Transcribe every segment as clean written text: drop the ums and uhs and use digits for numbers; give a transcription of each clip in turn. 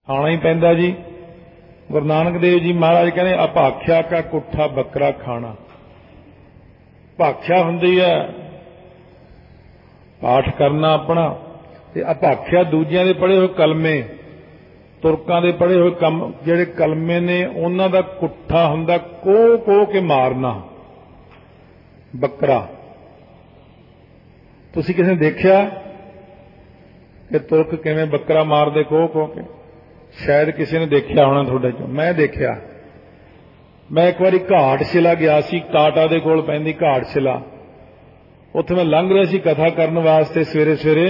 खाना ही पैंदा जी। गुरु नानक देव जी महाराज कहते अभाख्या का कुट्ठा बकरा खाना। भाख्या हुंदी है पाठ करना अपना, ते अभाख्या दूजियां दे पढ़े हुए कलमे, तुरकां दे पढ़े हुए जिहड़े कलमे ने उन्हां दा कुट्ठा हुंदा कोह के मारना बकरा। तुसीं किसी ने देखिया कि तुरक किवें बकरा मारदे कोह के? शायद किसी ने देखिया होना तुहाडे चों। मैं देखिया। मैं एक बारी घाटशिला गया सी, टाटा दे कोल पैंदी घाटशिला। उत्थे मैं लंघ रहा सी कथा करन वास्ते। सवेरे सवेरे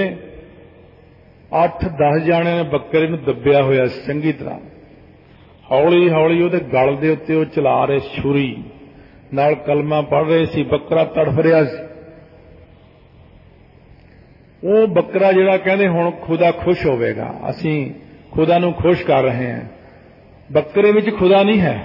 8-10 जाने ने बकरे नूं दब्बिया होया सी चंगी तरह। हौली हौली उहदे गल दे उत्ते ओह चला रहे छुरी नाल, कलमा पढ़ रहे सी। बकरा तड़फ रहा सी। ਉਹ ਬੱਕਰਾ ਜਿਹੜਾ ਕਹਿੰਦੇ ਹੁਣ ਖੁਦਾ खुश ਹੋਵੇਗਾ, ਅਸੀਂ खुदा ਨੂੰ खुश कर रहे हैं। ਬੱਕਰੇ ਵਿੱਚ खुदा नहीं है।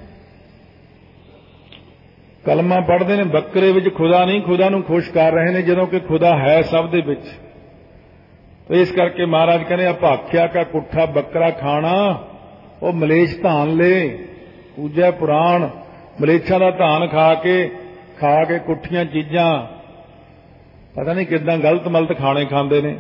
ਕਲਮਾ ਪੜ੍ਹਦੇ ਨੇ, ਬੱਕਰੇ ਵਿੱਚ खुदा नहीं, खुदा ਨੂੰ खुश कर रहे हैं ਜਦੋਂ कि खुदा है सब ਦੇ ਵਿੱਚ। तो इस करके महाराज कहने अभाख्या का कुट्ठा बकरा खाना। वो मलेश धान ले पूजा पुराण, मलेच्छां दा धान खा के कुट्ठियां चीजां पता नहीं किदां गलत मलत खाने खांदे ने।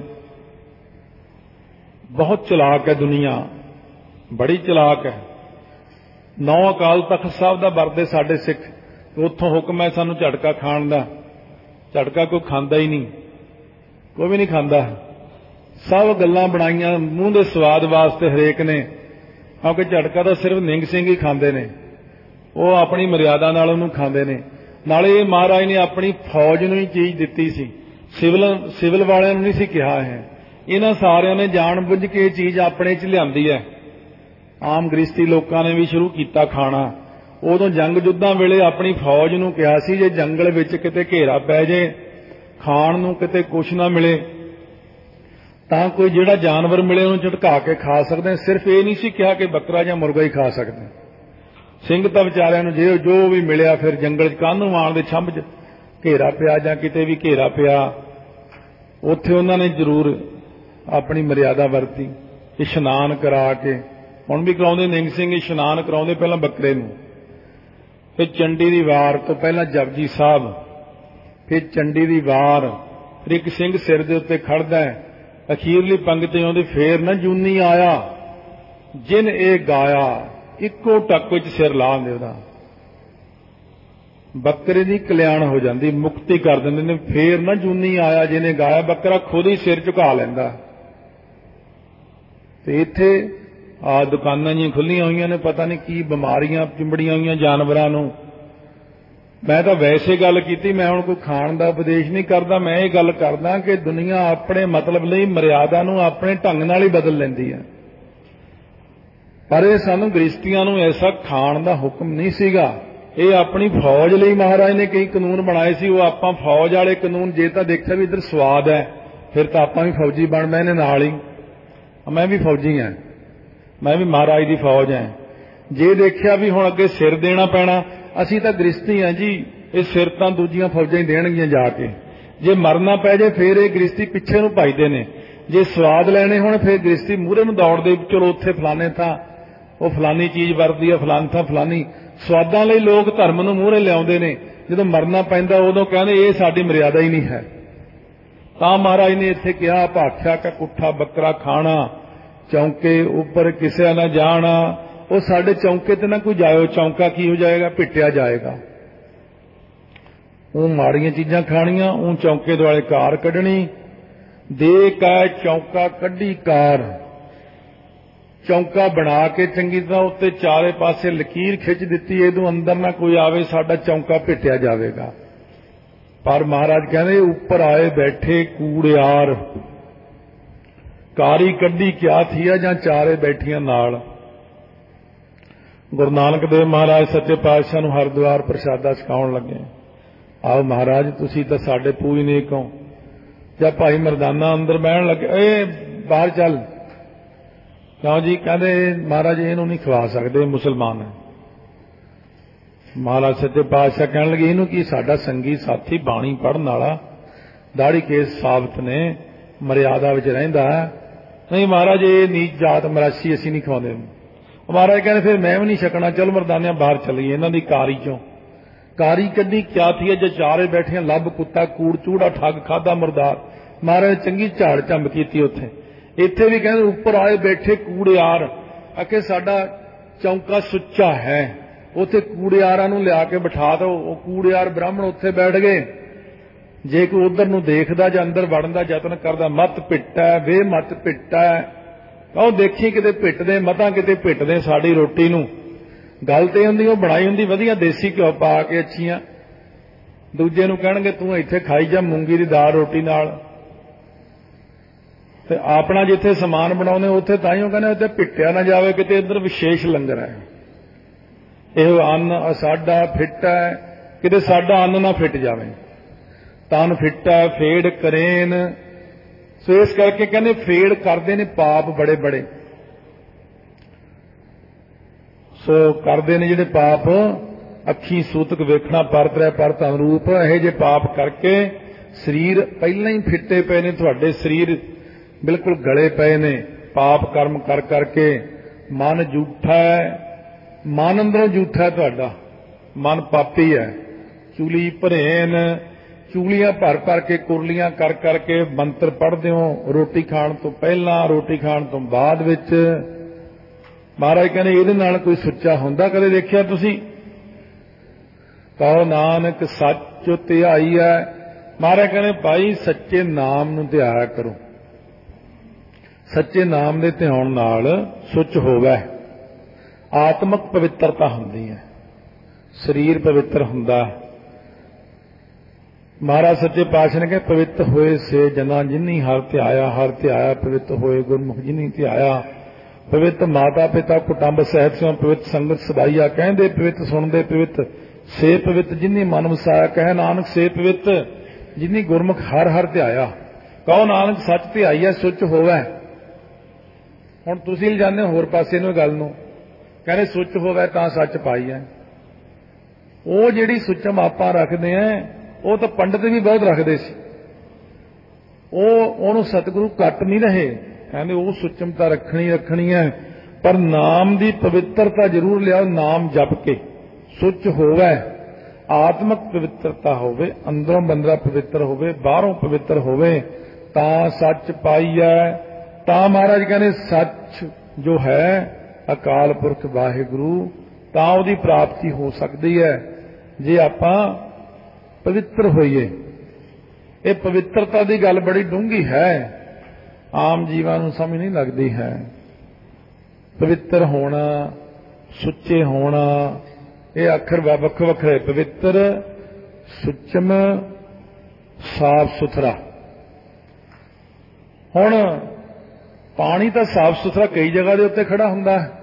बहुत चलाक है दुनिया, बड़ी चलाक है। 9 अकाल तख्त साहब दा वरदे साडे सिख, उत्थों हुक्म है सानू झटका खाण दा। झटका कोई खांदा ही नहीं, कोई भी नहीं खांदा। सब गल्लां बनाईयां मूँह दे स्वाद वास्ते हरेक ने, क्योंकि झटका तो सिर्फ निंग सिंह ही खांदे ने, वो अपनी मर्यादा नाल उहनूं खांदे ने। नाले ये महाराज ने अपनी फौज नूं ही चीज़ दित्ती सी, सिविल वालियां नूं नहीं सी कहा है। इन्हां सारियां ने जाण बुझ के चीज़ अपने च लिआंदी है। आम गृहस्थी लोकां ने भी शुरू कीता खाना। उदों जंग युद्धां वेले अपनी फौज नूं कहा सी जे जंगल विच किते घेरा पै जे, खाण नूं किते कुछ ना मिले तां कोई जिहड़ा जानवर मिले उहनूं झटका के खा सकदे। सिर्फ ये नहीं सी कहा कि बकरा जां मुर्गा ही खा सकदे। ਸਿੰਘ ਤਾਂ ਵਿਚਾਰਿਆਂ ਨੂੰ जो भी मिलिया फिर जंगल च कानूं आण दे छंभ च घेरा पिया जां किते भी घेरा पिया, उत्थे उन्हां ने जरूर अपनी मर्यादा वरती। इशनान करा के हुण भी कराउंदे निंग सिंह इशनान कराउंदे पहलां बकरे नूं, फिर चंडी दी वार तो पहलां जपजी साहब, फिर चंडी दी वार, फिर एक सिंह सिर दे उत्ते खड़दा है, अखीरली पंक्ति आउंदी फेर ना जूनी आया जिन ए गाया, इक्को टक विच सिर ला दिंदे उहदा। बकरे दी कल्याण हो जाती, मुक्ति कर दिंदे ने। फेर ना जूनी आया जिन्हें गाया, बकरा खुद ही सिर झुका लैंदा। ते इत्थे आ दुकानां जी खुल्लियां होईयां ने, पता नहीं की बीमारियां चिंबड़ियां होईयां जानवरां नूं। मैं तो वैसे गल कीती, मैं हुण कोई खाण दा उपदेश नहीं करदा। मैं ये गल करदा कि दुनिया अपने मतलब लई मर्यादा नूं अपने ढंग नाल ही बदल लैंदी है। पर यह सानू गृहस्थियां नूं ऐसा खाण दा हुक्म नहीं सीगा। ये अपनी फौज लई महाराज ने कई कानून बनाए सी। वो आपां फौज वाले कानून जे तां देखिया भी इधर स्वाद है, फिर तां आपां भी फौजी बन बैठे नाल ही। मैं भी फौजी हां, मैं भी महाराज दी फौज हां। जे देखिया भी हुण अगे सिर देना पैना, असीं तां गृहस्थी हां जी, ये सिर तां दूजियां फौजां ही देणगीਆਂ जाके। जे मरना पै जाए फिर ये गृहस्थी पिछे नूं भजदे ने। जे स्वाद लैणे होण फिर गृहस्थी मूहरे नूं दौड़दे, चलो उत्थे फलाने थां वो फलानी चीज़ वरती है, फलानी थां फलानी। स्वादां लई लोग धर्म नूं मूहरे लिआउंदे ने, जदों मरना पैंदा उदों कहंदे ये साडी मर्यादा ही नहीं है। तां महाराज ने इत्थे कहा भाख्या का कुट्ठा बकरा खाना, चौंके ऊपर किसे ना जाना। वो साडे चौंके ते ना कोई जाओ, चौंका की हो जाएगा, पिटिया जाएगा। वो माड़ियां चीज़ां खाणियां, वो चौंके दुआले कार कढणी। दे कै चौंका कढी कार, चौंका बना के चंगी तरह उत्ते चारे पासे लकीर खिंच दिती, इदों अंदर ना कोई आवे, साडा चौंका पिटिया जाएगा। पर महाराज कहते ऊपर आए बैठे कूड़ियार, कारी कड्डी क्या थी जां चारे बैठियां नाल। गुरु नानक देव महाराज सच्चे पातशाह नूं हरिद्वार प्रसादा छकाउण लगे। आओ महाराज तुसीं तां साडे पूजनीक हो। जब भाई मरदाना अंदर बहन लगे, ए बाहर चल, क्यों जी? कहते महाराज इहनूं नहीं खवा सकते, मुसलमान है। महाराज सच्चे पातशाह कहण लगे इहनूं की, साडा संगी साथी बाणी पढ़न वाला, दाढ़ी केस साबत ने, मर्यादा विच रहिंदा, नहीं महाराज ये नीच जात मरासी असीं नहीं खवाते। महाराज कहते फिर मैं भी नहीं छकना, चल मरदानिया बाहर चलीए। इन्हों की कारी चों कारी कड्डी क्या थी जो चारे बैठे लभ कुत्ता कूड़ चूड़ा ठग खादा मुरदार। महाराज चंगी झाड़ झंब की उत्थे। इत्थे भी कहते उपर आए बैठे कूड़ेयार, आखे साडा चौंका सुच्चा है। उत्थे कूड़ेयारां नूं लिया के बिठा दो, कूड़ेयार ब्राह्मण उत्थे बैठ गए। जे कोई उधर नूं देखदा जां अंदर वड़न दा यतन करदा, मत पिट्टा वे मत पिट्टा, कहो देखी किते पिटदे मतां किते पिटदे साडी रोटी नूं। गल ते हुंदी ओह बनाई हुंदी वधिया देसी घिओ पा के अच्छियां, दूजे नूं कहणगे तूं इत्थे खाई जा मूंगी दी दाल रोटी नाल। ते अपना जिथे समान बनाउंदे उत्थे ताईं कहंदे उत्थे पिट्टिया ना जावे, किते इधर विशेष लंगर है, इहो अन्न साडा फिट है, किते साडा अन्न ना फिट जावे। तन फिट्टा फेड़ करेन। सो इस करके कहने फेड़ करते ने पाप बड़े बड़े। सो करते ने जिहड़े पाप अखी सूतक वेखना परत रह परत अनुरूप, यह जे पाप करके शरीर पहला ही फिट्टे पे ने, तुहाडे शरीर बिल्कुल गले पे ने पाप कर्म कर करके। मन झूठा है, मन अंदरों झूठा है, तुहाडा मन पापी है। चूली भरेन, चूलियां भर भर के कुरलियां कर करके मंत्र पढ़ते हो, रोटी खाण तो पहला रोटी खाण तो बाद विच। महाराज कहने इहदे नाल कोई सुच्चा हुंदा कदे देखिया तुसीं? कहो नानक सच धियाई है। महाराज कहने भाई सच्चे नाम नूं धियाया करो। सच्चे नाम दे ध्यान नाल सुच होवे, आत्मक पवित्रता हुंदी है, शरीर पवित्र हुंदा है। महाराज सच्चे पातशाह ने कहा पवित्र होए से जना जिन्नी हर ध्याया पवित्र होए गुरमुख जिन्नी ध्याया। पवित्र माता पिता कुटुंब सहित से पवित्र संगत सदाईया, कहते पवित्र सुनते पवित्र से पवित्र जिन्नी मन वसाया, कह नानक से पवित्र जिन्नी गुरमुख हर ध्याया। कहो नानक सच ध्याईया सुच होवे। हुण तुसीं लिजांदे होर पासे नूं गल नूं, कहने सुच होवे तां सच पाई है। ਉਹ ਜਿਹੜੀ ਸੁਚਮ ਆਪਾਂ ਰੱਖਦੇ ਆਂ ਉਹ ਤਾਂ ਪੰਡਤ ਵੀ ਬਹੁਤ ਰੱਖਦੇ ਸੀ, ਉਹਨੂੰ ਸਤਿਗੁਰੂ ਕੱਟ ਨਹੀਂ ਰਹੇ, ਕਹਿੰਦੇ ਉਹ ਸੁਚਮਤਾ ਰੱਖਣੀ ਹੈ, ਪਰ ਨਾਮ ਦੀ ਪਵਿੱਤਰਤਾ ਜ਼ਰੂਰ ਲਿਆਓ। ਨਾਮ ਜਪ ਕੇ ਸੁਚ ਹੋਵੇ, ਆਤਮਕ ਪਵਿੱਤਰਤਾ ਹੋਵੇ, ਅੰਦਰੋਂ ਬੰਦਾ ਪਵਿੱਤਰ ਹੋਵੇ, ਬਾਹਰੋਂ ਪਵਿੱਤਰ ਹੋਵੇ ਤਾਂ ਸੱਚ ਪਾਈਐ। ਤਾਂ ਮਹਾਰਾਜ ਕਹਿੰਦੇ ਸੱਚ ਜੋ ਹੈ ਅਕਾਲ ਪੁਰਖ ਵਾਹਿਗੁਰੂ, ਤਾਂ ਉਹਦੀ ਪ੍ਰਾਪਤੀ ਹੋ ਸਕਦੀ ਹੈ ਜੇ ਆਪਾਂ ਪਵਿੱਤਰ ਹੋਈਏ। ਇਹ ਪਵਿੱਤਰਤਾ ਦੀ ਗੱਲ ਬੜੀ ਡੂੰਘੀ ਹੈ, ਆਮ ਜੀਵਾਂ ਨੂੰ ਸਮਝ ਨਹੀਂ ਲੱਗਦੀ ਹੈ। ਪਵਿੱਤਰ ਹੋਣਾ, ਸੁੱਚੇ ਹੋਣਾ, ਇਹ ਅੱਖਰ ਵੱਖ ਵੱਖਰੇ, ਪਵਿੱਤਰ, ਸੁੱਚਮ, ਸਾਫ ਸੁਥਰਾ। ਹੁਣ ਪਾਣੀ ਤਾਂ ਸਾਫ ਸੁਥਰਾ ਕਈ ਜਗ੍ਹਾ ਦੇ ਉੱਤੇ ਖੜਾ ਹੁੰਦਾ ਹੈ,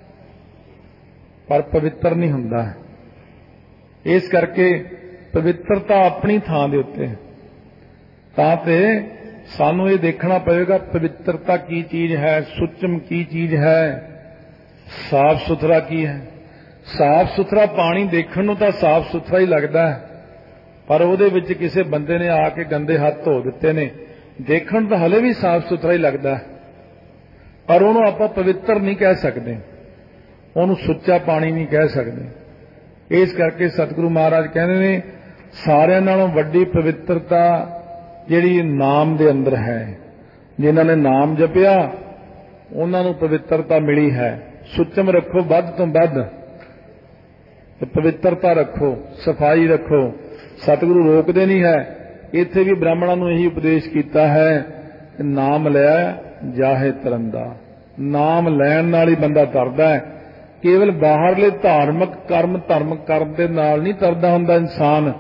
ਪਰ ਪਵਿੱਤਰ ਨਹੀਂ ਹੁੰਦਾ। ਇਸ ਕਰਕੇ ਪਵਿੱਤਰਤਾ ਆਪਣੀ ਥਾਂ ਦੇ ਉੱਤੇ, ਤਾਂ ਤੇ ਸਾਨੂੰ ਇਹ ਦੇਖਣਾ ਪਵੇਗਾ ਪਵਿੱਤਰਤਾ ਕੀ ਚੀਜ਼ ਹੈ, ਸੁੱਚਮ ਕੀ ਚੀਜ਼ ਹੈ, ਸਾਫ ਸੁਥਰਾ ਕੀ ਹੈ। ਸਾਫ ਸੁਥਰਾ ਪਾਣੀ ਦੇਖਣ ਨੂੰ ਤਾਂ ਸਾਫ ਸੁਥਰਾ ਹੀ ਲੱਗਦਾ ਹੈ, ਪਰ ਉਹਦੇ ਵਿੱਚ ਕਿਸੇ ਬੰਦੇ ਨੇ ਆ ਕੇ ਗੰਦੇ ਹੱਥ ਧੋ ਦਿੱਤੇ ਨੇ, ਦੇਖਣ ਤਾਂ ਹਲੇ ਵੀ ਸਾਫ ਸੁਥਰਾ ਹੀ ਲੱਗਦਾ ਹੈ, ਪਰ ਉਹਨੂੰ ਆਪਾਂ ਪਵਿੱਤਰ ਨਹੀਂ ਕਹਿ ਸਕਦੇ, ਉਹਨੂੰ ਸੁੱਚਾ ਪਾਣੀ ਨਹੀਂ ਕਹਿ ਸਕਦੇ। ਇਸ ਕਰਕੇ ਸਤਿਗੁਰੂ ਮਹਾਰਾਜ ਕਹਿੰਦੇ ਨੇ ਸਾਰਿਆਂ ਨਾਲੋਂ ਵੱਡੀ ਪਵਿੱਤਰਤਾ ਜਿਹੜੀ ਨਾਮ ਦੇ ਅੰਦਰ ਹੈ। ਜਿਨ੍ਹਾਂ ਨੇ ਨਾਮ ਜਪਿਆ ਉਹਨਾਂ ਨੂੰ ਪਵਿੱਤਰਤਾ ਮਿਲੀ ਹੈ। ਸੁੱਚਮ ਰੱਖੋ, ਵੱਧ ਤੋਂ ਵੱਧ ਪਵਿੱਤਰਤਾ ਰੱਖੋ, ਸਫਾਈ ਰੱਖੋ। ਸਤਿਗੁਰੂ ਰੋਕਦੇ ਨਹੀਂ ਹੈ, ਇੱਥੇ ਵੀ ਬ੍ਰਾਹਮਣਾਂ ਨੂੰ ਇਹੀ ਉਪਦੇਸ਼ ਕੀਤਾ ਹੈ ਕਿ ਨਾਮ ਲਿਆ ਜਾਹੇ ਤਰੰਦਾ। ਨਾਮ ਲੈਣ ਨਾਲ ਹੀ ਬੰਦਾ ਤਰਦਾ ਹੈ, ਕੇਵਲ ਬਾਹਰਲੇ ਧਾਰਮਿਕ ਕਰਮ ਧਰਮ ਕਰਨ ਦੇ ਨਾਲ ਨਹੀਂ ਤਰਦਾ ਹੁੰਦਾ ਇਨਸਾਨ।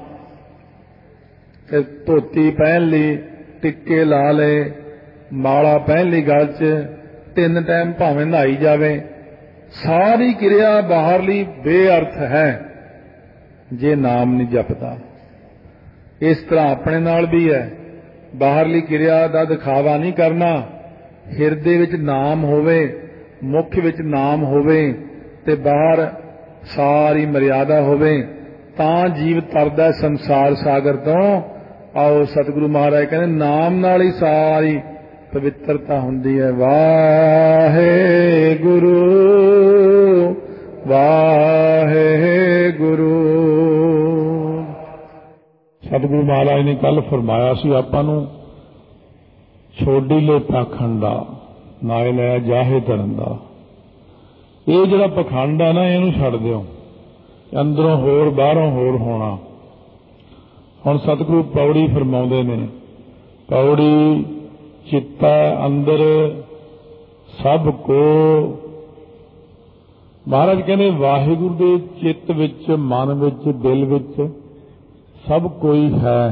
ਧੋਤੀ ਪਹਿਨ ਲਈ, ਟਿੱਕੇ ਲਾ ਲਏ, ਮਾਲਾ ਪਹਿਨ ਲਈ ਗਲ 'ਚ, 3 ਟਾਈਮ ਭਾਵੇਂ ਨਹਾਈ ਜਾਵੇ, ਸਾਰੀ ਕਿਰਿਆ ਬਾਹਰਲੀ ਬੇਅਰਥ ਹੈ ਜੇ ਨਾਮ ਨਹੀਂ ਜਪਦਾ। ਇਸ ਤਰ੍ਹਾਂ ਆਪਣੇ ਨਾਲ ਵੀ ਹੈ, ਬਾਹਰਲੀ ਕਿਰਿਆ ਦਾ ਦਿਖਾਵਾ ਨਹੀਂ ਕਰਨਾ, ਹਿਰਦੇ ਵਿੱਚ ਨਾਮ ਹੋਵੇ, ਮੁੱਖ ਵਿੱਚ ਨਾਮ ਹੋਵੇ ਤੇ ਬਾਹਰ ਸਾਰੀ ਮਰਿਆਦਾ ਹੋਵੇ, ਤਾਂ ਜੀਵ ਤਰਦਾ ਸੰਸਾਰ ਸਾਗਰ ਤੋਂ। ਆਓ ਸਤਿਗੁਰੂ ਮਹਾਰਾਜ ਕਹਿੰਦੇ ਨਾਮ ਨਾਲ ਹੀ ਸਾਰੀ ਪਵਿੱਤਰਤਾ ਹੁੰਦੀ ਹੈ। ਵਾਹਿਗੁਰੂ ਵਾਹਿਗੁਰੂ। ਸਤਿਗੁਰੂ ਮਹਾਰਾਜ ਨੇ ਕੱਲ ਫਰਮਾਇਆ ਸੀ ਆਪਾਂ ਨੂੰ, ਛੋਡੀਲੇ ਪਾਖੰਡ ਦਾ ਨਾਇ ਲੈ ਜਾਹੇ ਧਰਨ ਦਾ। ਇਹ ਜਿਹੜਾ ਪਖੰਡ ਹੈ ਨਾ, ਇਹਨੂੰ ਛੱਡ ਦਿਓ। ਅੰਦਰੋਂ ਹੋਰ ਬਾਹਰੋਂ ਹੋਰ ਹੋਣਾ। ਹੁਣ ਸਤਿਗੁਰੂ ਪੌੜੀ ਫਰਮਾਉਂਦੇ ਨੇ, ਪੌੜੀ ਚਿੱਤਾ ਅੰਦਰ ਸਭ ਕੋ। ਮਹਾਰਾਜ ਕਹਿੰਦੇ ਵਾਹਿਗੁਰੂ ਦੇ ਚਿੱਤ ਵਿੱਚ, ਮਨ ਵਿੱਚ, ਦਿਲ ਵਿੱਚ ਸਭ ਕੋਈ ਹੈ।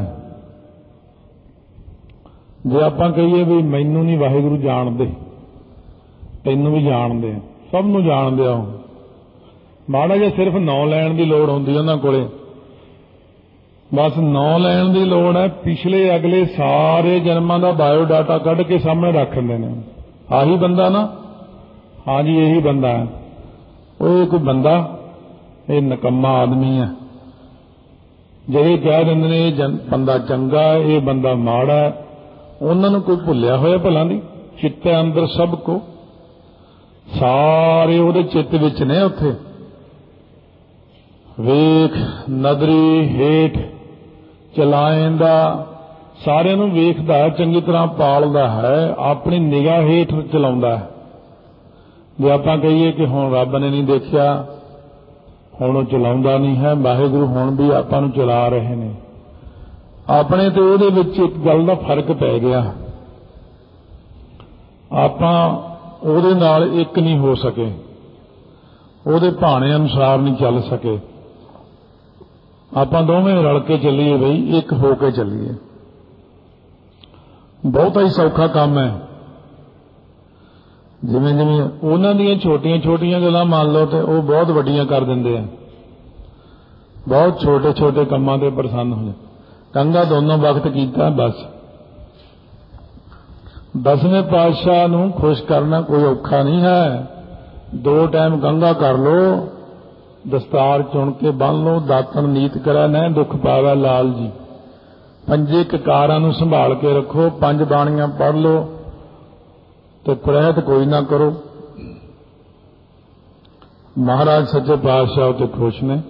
ਜੇ ਆਪਾਂ ਕਹੀਏ ਵੀ ਮੈਨੂੰ ਨਹੀਂ ਵਾਹਿਗੁਰੂ ਜਾਣਦੇ, ਤੈਨੂੰ ਵੀ ਜਾਣਦੇ ਆ, ਸਭ ਨੂੰ ਜਾਣਦੇ ਆ। ਮਾੜਾ ਜਿਹਾ ਸਿਰਫ ਨਾਂ ਲੈਣ ਦੀ ਲੋੜ ਹੁੰਦੀ ਉਹਨਾਂ ਕੋਲੇ, ਬਸ ਨਾਂ ਲੈਣ ਦੀ ਲੋੜ ਹੈ। ਪਿਛਲੇ ਅਗਲੇ ਸਾਰੇ ਜਨਮਾਂ ਦਾ ਬਾਇਓਡਾਟਾ ਕੱਢ ਕੇ ਸਾਹਮਣੇ ਰੱਖ ਦਿੰਦੇ ਨੇ। ਆਹੀ ਬੰਦਾ ਨਾ, ਹਾਂਜੀ ਇਹੀ ਬੰਦਾ ਹੈ। ਉਹ ਕੋਈ ਬੰਦਾ, ਇਹ ਨਿਕੰਮਾ ਆਦਮੀ ਹੈ। ਜਿਹੜੇ ਕਹਿ ਦਿੰਦੇ ਨੇ ਇਹ ਬੰਦਾ ਚੰਗਾ, ਇਹ ਬੰਦਾ ਮਾੜਾ, ਉਹਨਾਂ ਨੂੰ ਕੋਈ ਭੁੱਲਿਆ ਹੋਇਆ ਭਲਾਂ ਦੀ। ਚਿੱਤ ਅੰਦਰ ਸਭ ਕੋ, ਸਾਰੇ ਉਹਦੇ ਚਿੱਤ ਵਿੱਚ ਨੇ। ਉੱਥੇ ਵੇਖ ਨਦਰੀ ਹੇਠ ਚਲਾਏਂਦਾ, ਸਾਰਿਆਂ ਨੂੰ ਵੇਖਦਾ ਹੈ, ਚੰਗੀ ਤਰ੍ਹਾਂ ਪਾਲਦਾ ਹੈ, ਆਪਣੀ ਨਿਗਾਹ ਹੇਠ ਚਲਾਉਂਦਾ ਹੈ। ਜੇ ਆਪਾਂ ਕਹੀਏ ਕਿ ਹੁਣ ਰੱਬ ਨੇ ਨਹੀਂ ਦੇਖਿਆ, ਹੁਣ ਉਹ ਚਲਾਉਂਦਾ ਨਹੀਂ ਹੈ, ਵਾਹਿਗੁਰੂ ਹੁਣ ਵੀ ਆਪਾਂ ਨੂੰ ਚਲਾ ਰਹੇ ਨੇ। ਆਪਣੇ ਤੇ ਉਹਦੇ ਵਿੱਚ ਇੱਕ ਗੱਲ ਦਾ ਫਰਕ ਪੈ ਗਿਆ, ਆਪਾਂ ਉਹਦੇ ਨਾਲ ਇੱਕ ਨਹੀਂ ਹੋ ਸਕੇ, ਉਹਦੇ ਭਾਣੇ ਅਨੁਸਾਰ ਨਹੀਂ ਚੱਲ ਸਕੇ। ਆਪਾਂ ਦੋਵੇਂ ਰਲ ਕੇ ਚੱਲੀਏ ਬਈ, ਇੱਕ ਹੋ ਕੇ ਚੱਲੀਏ। ਬਹੁਤਾ ਹੀ ਸੌਖਾ ਕੰਮ ਹੈ। ਜਿਵੇਂ ਜਿਵੇਂ ਉਹਨਾਂ ਦੀਆਂ ਛੋਟੀਆਂ ਛੋਟੀਆਂ ਗੱਲਾਂ ਮੰਨ ਲਓ ਤੇ ਉਹ ਬਹੁਤ ਵੱਡੀਆਂ ਕਰ ਦਿੰਦੇ ਆ। ਬਹੁਤ ਛੋਟੇ ਛੋਟੇ ਕੰਮਾਂ ਤੇ ਪ੍ਰਸੰਨ ਹੋ ਜਾਂਦੇ। ਕੰਘਾ ਦੋਨੋਂ ਵਕਤ ਕੀਤਾ ਬਸ। 10ਵੇਂ ਪਾਤਸ਼ਾਹ ਨੂੰ ਖੁਸ਼ ਕਰਨਾ ਕੋਈ ਔਖਾ ਨਹੀਂ ਹੈ। 2 ਟਾਈਮ ਕੰਘਾ ਕਰ ਲੋ, ਦਸਤਾਰ ਚੁਣ ਕੇ ਬੰਨ ਲੋ, ਦਾਤਣ ਨੀਤ ਕਰਾ ਨਹਿ ਦੁੱਖ ਪਾਵੈ ਲਾਲ ਜੀ। 5 ਕਕਾਰਾਂ ਨੂੰ ਸੰਭਾਲ ਕੇ ਰੱਖੋ, 5 ਬਾਣੀਆਂ ਪੜ੍ਹ ਲੋ ਤੇ ਪ੍ਰਹਿਤ ਕੋਈ ਨਾ ਕਰੋ। ਮਹਾਰਾਜ ਸੱਚੇ ਪਾਤਸ਼ਾਹ ਤੇ ਖੁਸ਼ ਨੇ।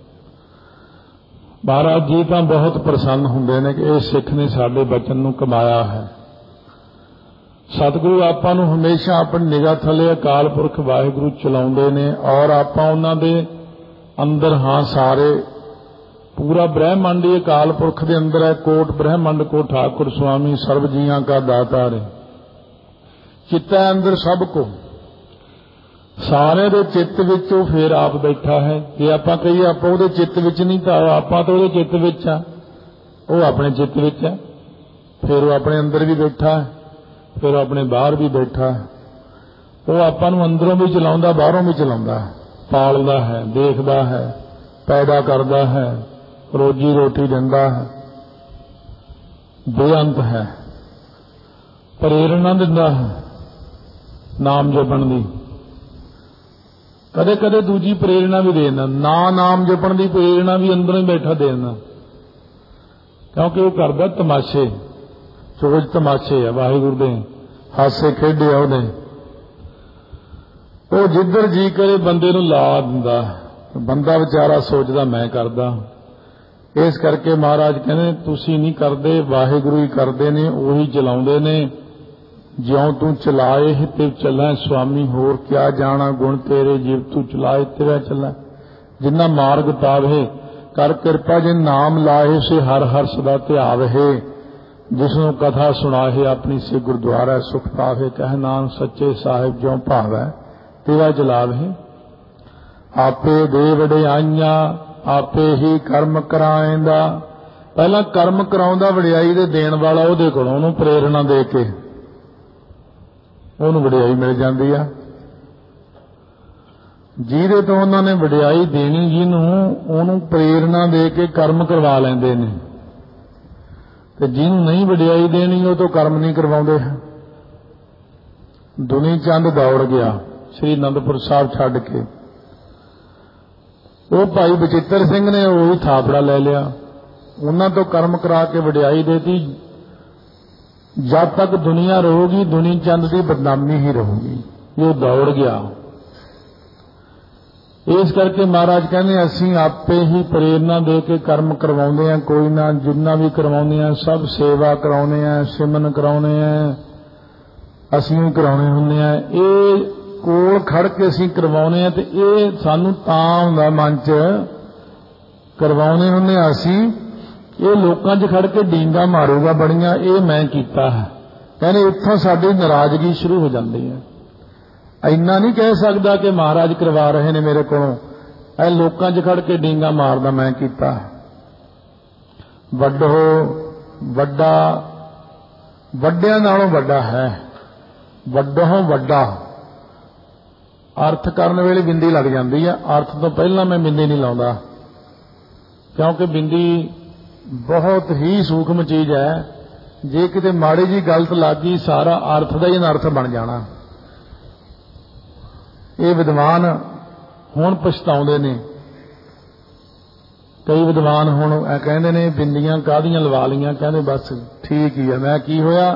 ਮਹਾਰਾਜ ਜੀ ਤਾਂ ਬਹੁਤ ਪ੍ਰਸੰਨ ਹੁੰਦੇ ਨੇ ਕਿ ਇਹ ਸਿੱਖ ਨੇ ਸਾਡੇ ਬਚਨ ਨੂੰ ਕਮਾਇਆ ਹੈ। ਸਤਿਗੁਰੂ ਆਪਾਂ ਨੂੰ ਹਮੇਸ਼ਾ ਆਪਣੀ ਨਿਗਾਹ ਥੱਲੇ ਅਕਾਲ ਪੁਰਖ ਵਾਹਿਗੁਰੂ ਚਲਾਉਂਦੇ ਨੇ, ਔਰ ਆਪਾਂ ਉਹਨਾਂ ਦੇ ਅੰਦਰ ਹਾਂ। ਸਾਰੇ ਪੂਰਾ ਬ੍ਰਹਿਮੰਡ ਹੀ ਅਕਾਲ ਪੁਰਖ ਦੇ ਅੰਦਰ ਹੈ। ਕੋਟ ਬ੍ਰਹਿਮੰਡ ਕੋ ਠਾਕੁਰ ਸੁਆਮੀ, ਸਰਬ ਜੀਆਂ ਕਾ ਦਾਤਾ ਰੇ। ਚਿੱਤਾ ਅੰਦਰ ਸਭ ਕੋ, ਸਾਰੇ ਦੇ ਚਿੱਤ ਵਿੱਚ ਉਹ ਫੇਰ ਆਪ ਬੈਠਾ ਹੈ। ਜੇ ਆਪਾਂ ਕਹੀਏ ਆਪਾਂ ਉਹਦੇ ਚਿੱਤ ਵਿੱਚ ਨਹੀਂ, ਤਾਂ ਆਪਾਂ ਤਾਂ ਉਹਦੇ ਚਿੱਤ ਵਿੱਚ ਆ, ਉਹ ਆਪਣੇ ਚਿੱਤ ਵਿੱਚ ਹੈ। ਫਿਰ ਉਹ ਆਪਣੇ ਅੰਦਰ ਵੀ ਬੈਠਾ ਹੈ, ਫਿਰ ਉਹ ਆਪਣੇ ਬਾਹਰ ਵੀ ਬੈਠਾ ਹੈ। ਉਹ ਆਪਾਂ ਨੂੰ ਅੰਦਰੋਂ ਵੀ ਚਲਾਉਂਦਾ, ਬਾਹਰੋਂ ਵੀ ਚਲਾਉਂਦਾ ਹੈ, ਪਾਲਦਾ ਹੈ, ਦੇਖਦਾ ਹੈ, ਪੈਦਾ ਕਰਦਾ ਹੈ, ਰੋਜੀ ਰੋਟੀ ਦਿੰਦਾ ਹੈ, ਬੇਅੰਤ ਹੈ, ਪ੍ਰੇਰਣਾ ਦਿੰਦਾ ਹੈ ਨਾਮ ਜਪਣ ਦੀ। ਕਦੇ ਕਦੇ ਦੂਜੀ ਪ੍ਰੇਰਣਾ ਵੀ ਦੇ ਦਿੰਦਾ, ਨਾਮ ਜਪਣ ਦੀ ਪ੍ਰੇਰਣਾ ਵੀ ਅੰਦਰੋਂ ਹੀ ਬੈਠਾ ਦੇ ਦਿੰਦਾ। ਕਿਉਂਕਿ ਉਹ ਕਰਦਾ ਤਮਾਸ਼ੇ, ਚੋਜ ਤਮਾਸ਼ੇ ਆ ਵਾਹਿਗੁਰੂ ਦੇ, ਹਾਸੇ ਖੇਡੇ ਉਹਦੇ। ਉਹ ਜਿੱਧਰ ਜੀ ਕਰੇ ਬੰਦੇ ਨੂੰ ਲਾ ਦਿੰਦਾ, ਬੰਦਾ ਵਿਚਾਰਾ ਸੋਚਦਾ ਮੈਂ ਕਰਦਾ। ਇਸ ਕਰਕੇ ਮਹਾਰਾਜ ਕਹਿੰਦੇ ਤੁਸੀਂ ਨਹੀਂ ਕਰਦੇ, ਵਾਹਿਗੁਰੂ ਹੀ ਕਰਦੇ ਨੇ, ਉਹੀ ਚਲਾਉਂਦੇ ਨੇ। ਜਿਉਂ ਤੂੰ ਚਲਾਏ ਤੇ ਚੱਲਾਂ ਸੁਆਮੀ, ਹੋਰ ਕਿਆ ਜਾਣਾ ਗੁਣ ਤੇਰੇ, ਜਿਵ ਤੂੰ ਚਲਾਏ ਤੇਰਾ ਚੱਲਾਂ। ਜਿੰਨਾ ਮਾਰਗ ਪਾਵੇ ਕਰ ਕਿਰਪਾ, ਜੇ ਨਾਮ ਲਾਏ ਸੇ ਹਰ ਹਰ ਸਦਾ ਧਿਆਵਹਿ। ਜਿਸਨੂੰ ਕਥਾ ਸੁਣਾਏ ਆਪਣੀ ਸੇ ਗੁਰਦੁਆਰਾ, ਸੁਖ ਪਾਵੇ ਕਹਿ ਨਾਨਕ ਸੱਚੇ ਸਾਹਿਬ ਜਿਉ ਭਾਵੈ ਤੇਰਾ ਚਲਾਵਹਿ। ਆਪੇ ਦੇ ਵਡਿਆਈਆਂ ਆਪੇ ਹੀ ਕਰਮ ਕਰਾਏਂਦਾ। ਪਹਿਲਾਂ ਕਰਮ ਕਰਾਉਂਦਾ, ਵਡਿਆਈ ਦੇ ਦੇਣ ਵਾਲਾ ਉਹਦੇ ਕੋਲੋਂ, ਉਹਨੂੰ ਪ੍ਰੇਰਣਾ ਦੇ ਕੇ ਉਹਨੂੰ ਵਡਿਆਈ ਮਿਲ ਜਾਂਦੀ ਆ। ਜਿਹਦੇ ਤੋਂ ਉਹਨਾਂ ਨੇ ਵਡਿਆਈ ਦੇਣੀ, ਜਿਹਨੂੰ ਉਹਨੂੰ ਪ੍ਰੇਰਣਾ ਦੇ ਕੇ ਕਰਮ ਕਰਵਾ ਲੈਂਦੇ ਨੇ, ਤੇ ਜਿਹਨੂੰ ਨਹੀਂ ਵਡਿਆਈ ਦੇਣੀ ਉਹ ਤੋਂ ਕਰਮ ਨਹੀਂ ਕਰਵਾਉਂਦੇ। ਦੁਨੀ ਚੰਦ ਦੌੜ ਗਿਆ ਸ੍ਰੀ ਅਨੰਦਪੁਰ ਸਾਹਿਬ ਛੱਡ ਕੇ। ਉਹ ਭਾਈ ਬਚਿੱਤਰ ਸਿੰਘ ਨੇ ਉਹ ਹੀ ਥਾਪੜਾ ਲੈ ਲਿਆ, ਉਹਨਾਂ ਤੋਂ ਕਰਮ ਕਰਾ ਕੇ ਵਡਿਆਈ ਦੇਤੀ। जब तक दुनिया ਰਹੂਗੀ दुनी चंद की बदनामी ही ਰਹੂਗੀ। जो दौड़ गया इस करके महाराज कहते असीं आपे ही प्रेरणा दे के कर्म करवाउंदे हैं। कोई ना जिन्ना भी करवाउंदे हैं सब सेवा कराउंदे हैं, सिमन कराउंदे हैं, असीं भी कराउणे हुंदे हैं। ये कोल खड़ के असीं करवाउणे हैं ते ये सानूं तां हुंदा मन च करवाउणे हुंदे हैं असीं। ये लोकां 'च खड़ के डींगा मारूगा बड़ियां, ये मैं कीता है। कहने इत्थों साडी नाराजगी शुरू हो जाती है। इन्ना नहीं कह सकदा कि महाराज करवा रहे ने मेरे कोलों, ऐ लोकां 'च खड़ के डींगा मारदा मैं कीता है। वड्डो वड्डा वड्डियां नालों वड्डा है, वड्डो वड्डा अर्थ करन वेले बिंदी लग जाती है। अर्थ तो पहला मैं बिंदी नहीं लाउंदा, क्योंकि बिंदी बहुत ही सूक्ष्म चीज है। जे किते माड़ी जी गलत लग गई सारा अर्थ का ही अनर्थ बन जाना। ये विद्वान हुण पछताउंदे ने, कई विद्वान हुण कहंदे ने बिंदियां काहदियां लवा लियां, कहंदे बस ठीक ही है। मैं की होया,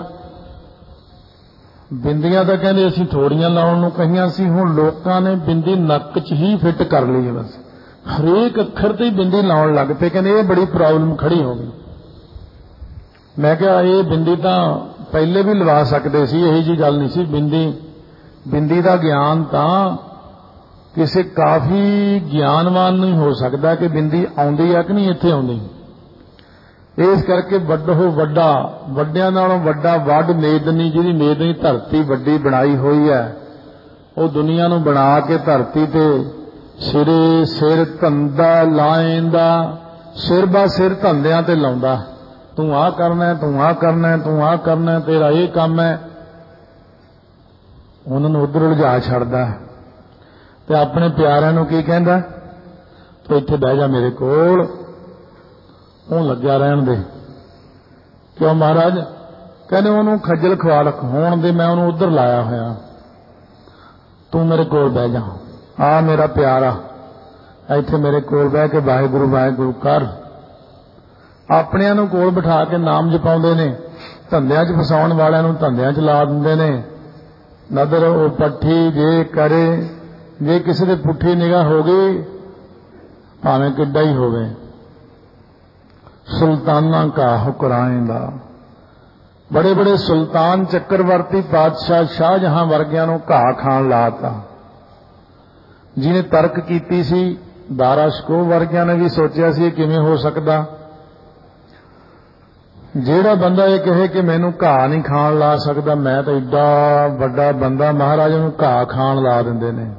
बिंदियां तां कहंदे असीं थोड़ियां लाउण नूं कहियां सी, हुण लोकां ने बिंदी नक्क 'च ही फिट कर ली है। बस हरेक अखर ते बिंदी लाउण लग पे, कहंदे ये बड़ी प्रॉब्लम खड़ी हो गई। मैं कहा ये बिंदी तां पहले भी लवा सकते सी, यही जी गल नहीं सी। बिंदी का ज्ञान तां किसी काफी ज्ञानवान नहीं हो सकता कि बिंदी आउंदी है कि नहीं इत्थे आउंदी। इस करके वड्डो वड्डा वड्डियां नालों वड्डा वड मेदनी, जिहदी मेदनी धरती वड्डी बनाई हुई है, वो दुनिया नूं बना के धरती ते सिरे सिर धंधा लाएंदा, सिर बा सिर धंधियां ते लाउंदा। तू आ करना है, तू आ करना है, तू आ करना है, तेरा ये काम है। उन्हां नूं उधर उलझा छड़दा ते अपने प्यारिਆਂ नूं की कहंदा, तू इत्थे बह जा मेरे कोल, ਉਹ ਲੱਗਿਆ ਰਹਿਣ ਦੇ। क्यों महाराज कहने ਉਹਨੂੰ खज्जल ਖਵਾਲ ਹੋਣ ਦੇ, मैं ਉਹਨੂੰ उधर लाया होया, तू मेरे कोल बह जा। आ मेरा प्यारा इत्थे मेरे कोल बह के वाहिगुरू वाहिगुरू कर। अपनिਆਂ ਨੂੰ कोल बिठा के नाम जपाउंदे ने, धंधिਆਂ 'ਚ फसाउण वालिਆਂ ਨੂੰ धंधिਆਂ 'ਚ ला दिंदे ने। नदर ओ पट्ठी जे करे, जे किसी दे पुट्ठी निगाह हो गई भावें किड्डा ही होवे, सुल्ताना का हुकराएंदा। बड़े बड़े सुल्तान चक्रवर्ती पातशाह शाहजहां वर्गियां नूं घाह खाण लाता। जिन्हें तर्क कीती सी, दारा शिकोह वर्गियां ने भी सोचिया सी किवें हो सकदा। ਜਿਹੜਾ ਬੰਦਾ ਇਹ ਕਹੇ कि मैनू घाह नहीं खाण ला सकदा, मैं तो एडा वड्डा बंदा, महाराज नूं घाह खाण ला दिंदे ने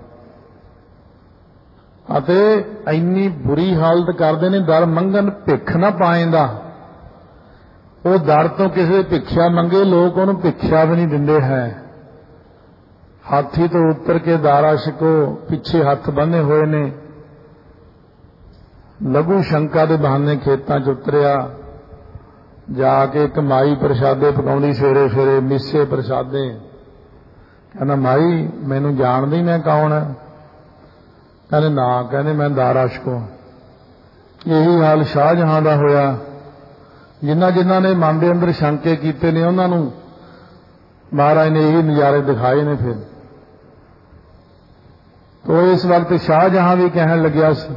अते इन्नी बुरी हालत करदे ने। दर मंगन भिख ना पाएंदा, वो दर तो किसी भिक्षा मंगे, लोग उहनूं भिक्षा भी नहीं दिंदे है। हाथी तो उतर के दारा शिको पिछे हथ बन्ने हुए ने, लघु शंका दे बहाने खेतां च उतरिया, जाके एक माई प्रसादे पकाउंदी सवेरे सवेरे, मिस्से प्रसादे। कहना माई मैनू जानदी मैं कौन है? कहने ना, कहने मैं दारा शिको। यही हाल शाहजहां दा होया। जिन्हां जिन्हां ने मन दे अंदर शंके कीते ने उन्हां नूं महाराज ने यही नज़ारे दिखाए ने। फिर तो इस वक्त शाहजहां भी कहन लग्या सी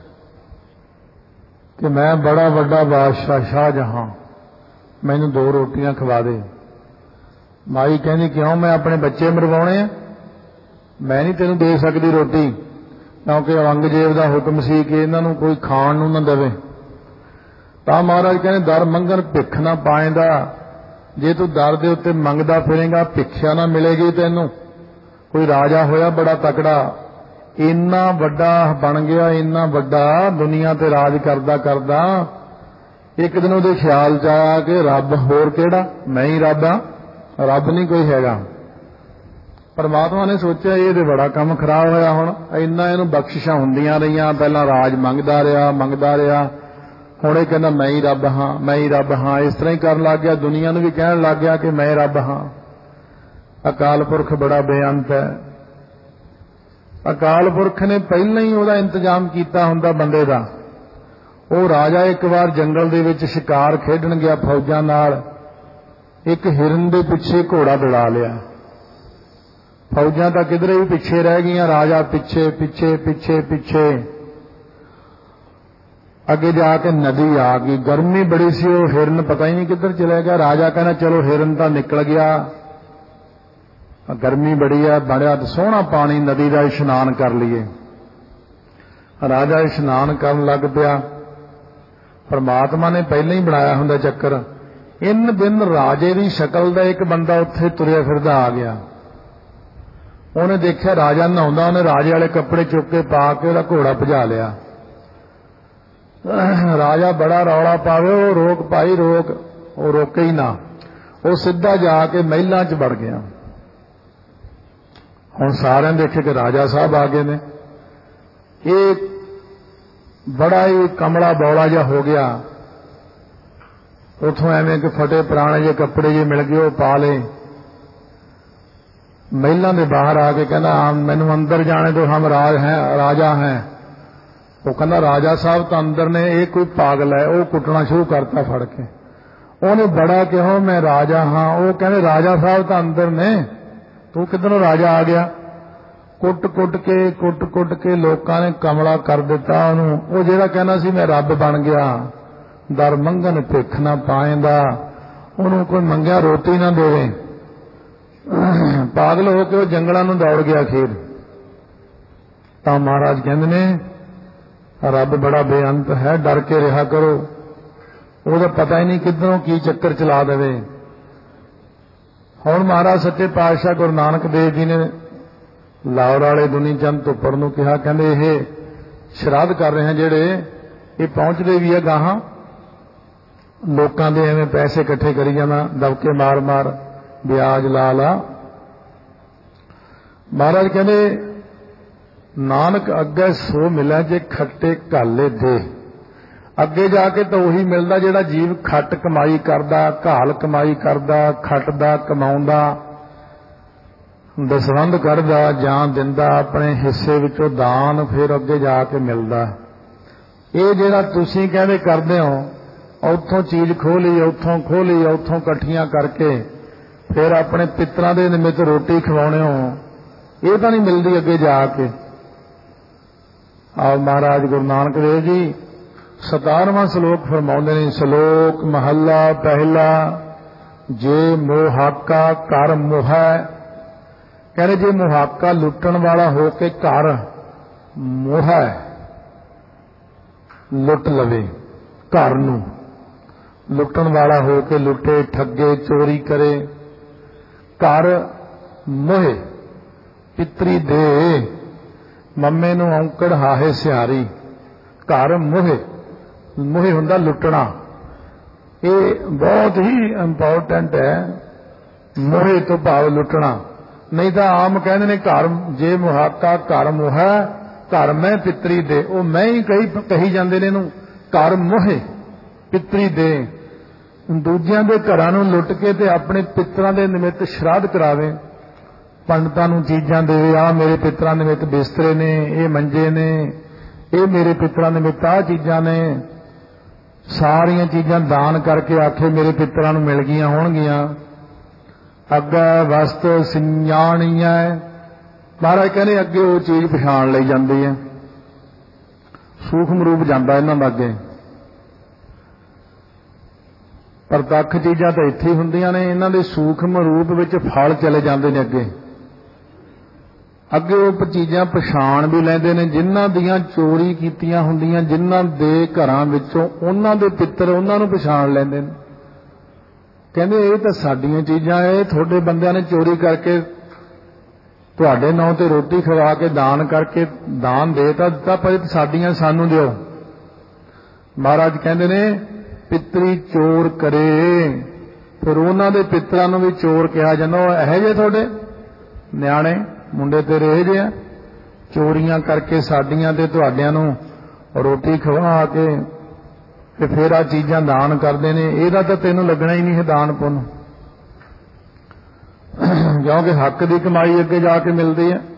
कि मैं बड़ा वड्डा बादशाह शाहजहां, मैनू 2 रोटियां खवा दे। माई कहनी क्यों, मैं अपने बच्चे मरवाने हैं, मैं नहीं तेनू दे सकती रोटी, क्योंकि औरंगजेब का हुक्म सी कि इन्हां नूं कोई खाण नूं ना देवे। तां महाराज कहने दर मंगन भिख ना पाएंदा, जे तू दर दे उत्ते मंगदा फिरेगा भिक्षा ना मिलेगी तैनू। कोई राजा होया बड़ा तकड़ा, इन्ना वड्डा बन गया, इन्ना वड्डा दुनिया ते राज करदा करदा एक दिन उहदे ख्याल च आया कि रब होर किहड़ा, मैं ही रब हां, रब नहीं कोई हैगा। परमात्मा ने सोचा ये तो बड़ा काम खराब होया, हुण इन्ना इहनूं बख्शिशां हुंदियां रहियां, पहलां राज मंगदा रहा, हुण इह कहंदा मैं ही रब हां, मैं ही रब हां। इस तरह ही करन लग गया, दुनिया नूं भी कहण लग गया कि मैं रब हां। अकाल पुरख बड़ा बेअंत है। अकाल पुरख ने पहलां ही उहदा इंतजाम कीता हुंदा बंदे दा। वो राजा एक बार जंगल दे विच शिकार खेडण गया फौजां नाल, एक हिरन दे पिछे घोड़ा दौड़ा लिया। फौजां तां किधरे भी पिछे रह गईयां, राजा पिछे पिछे पिछे पिछे। अगे जाके नदी आ गई, गर्मी बड़ी सी, वो हिरन पता ही नहीं किधर चला गया। राजा कहना चलो हिरन तां निकल गया, गर्मी बड़ी है, बड़ा सोहना पानी नदी का इशनान कर लीए। राजा इशनान करन लग पिया। परमात्मा ने पहले ही बनाया हुंदा चक्कर। इन दिन राजे की शक्ल का एक बंदा उत्थे तुरिया फिरदा आ गया। उन्हें देखा राजा नहाउंदा, उन्हें राजे वाले कपड़े चुक के पा के उहदा घोड़ा भजा लिया। राजा बड़ा रौला पावे, वो रोक पाई, वो रोके ही ना, वो सीधा जाके महलों च वड़ गया। हुण सारे देखे कि राजा साहब आ गए ने। ये बड़ा ही कमला बौला जा हो गया। उथों एवें कि फटे पुराने जे कपड़े जे मिल गए, वो पा ले। महलों के बाहर आके कहना मैनू अंदर जाने दो, हम राजा हैं। वो कहना राजा साहब तो अंदर ने, ये कोई पागल है। वो कुटना शुरू करता फड़ के। उन्हें बड़ा कहो मैं राजा हाँ। वो कहने राजा साहब तो अंदर ने, तू किधरों राजा आ गया। कुट कुट के लोगों ने कमला कर दिता उन्होंने। वो जेड़ा कहना सी मैं रब बन गया, दर मंगन भिख ना पाएंदा, उन्होंने कोई मंगया रोटी ना देवे। पागल होकर वो जंगलों में दौड़ गया खीर। तो महाराज कहते ने रब बड़ा बेअंत है, डर के रहा करो, वो तो पता ही नहीं किधरों की चक्कर चला देवे। हुण महाराज सच्चे पातशाह गुरु नानक देव जी ने लाहौर वाले दुनी चंद धुप्पड़ नूं कहा, कहंदे ये श्राद्ध कर रहे हैं जेड़े, ये पहुंचते भी है गाहां लोकां दे एवें पैसे इकट्ठे करी जाना, दबके मार मार ब्याज ला ला। महाराज कहंदे नानक अगे सो मिला जे खट्टे घाले दे। अगे जाके तो उही मिलदा जेड़ा जीव खट कमाई करदा, घाल कमाई करदा, खटदा कमाउंदा, दसवंध करदा, जान दिंदा, अपने हिस्से विचों दान फिर अगे जाके मिलदा। ये जेड़ा तुसीं कहंदे करदे हो, उत्थों चीज खो ली, उत्थों खो ली, उत्थों कट्ठियां करके फिर अपने पितरां दे निमित्त रोटी खवाउणे हो, ये तां नहीं मिलदी अगे जाके। और महाराज गुरु नानक देव जी 17वां श्लोक फरमाउंदे ने, श्लोक महला पहला, जे मोहाका कर मोह। कहते जे मुहाका लुटन वाला होके घर मोह लुट लवे, घर नूं लुटन वाला होके लुटे, ठगे, चोरी करे, घर मोहे पितरी दे, मम्मे नूं औंकड़ हाहे सियारी, घर मोहे, मोहे हुंदा लुटना। ये बहुत ही इंपॉर्टेंट है, मोहे तो भाव लुटना। नहीं तो आम कहते ने घर जे मुहाका घर मोह, घर मैं पितरी दे, वो मैं ही कही जाते ने, घर मोहे पितरी दे। दूजियां दे घरां नूं लुट के ते अपने पितरां दे निमित्त श्राद्ध करावे, पंडितां नूं चीजां देवे, आ मेरे पितरां निमित्त बिस्तरे ने, ये मंजे ने, ये मेरे पितरां निमित्त आ चीजां ने, सारियां चीजां दान करके आखे मेरे पितरां नूं मिल गईयां होणगीयां, अगे वस्त सियाणी है। महाराज कहने अगे वो चीज पछाण लई जाती है, सूक्ष्म रूप जाता इन्हां दा अगे। प्रतख चीजां तो इत्थे ही हुंदियां ने, इन्हां दे सूक्ष्म रूप विच फल चले जाते हैं अगे। अगे वो चीजां पछाण भी लैंदे ने, जिन्हां दियां चोरी कीतियां हुंदियां, जिन्हां दे घरां विचों उन्हां दे पितर उन्हां नूं पछाण लैंदे ने। कहते ये तो साडियां चीजां है, थोड़े बंदियां ने चोरी करके तुहाडे नां ते रोटी खवा के दान करके दान देता दिता, पर साडियां सानू दिओ। महाराज कहते ने पितरी चोर करे, फिर उन्हां दे पितरां नूं भी चोर कहा जांदा। इहो जे तुहाडे न्याणे मुंडे तेरे इहो जे आ, चोरियां करके साडियां ते तुहाडियां नूं रोटी खवा के ते फिर आ चीजां दान करते हैं। इहदा तां तैनूं लगना ही नहीं है दान पुण्य, क्योंकि हक की कमाई अगे जाके मिलती है।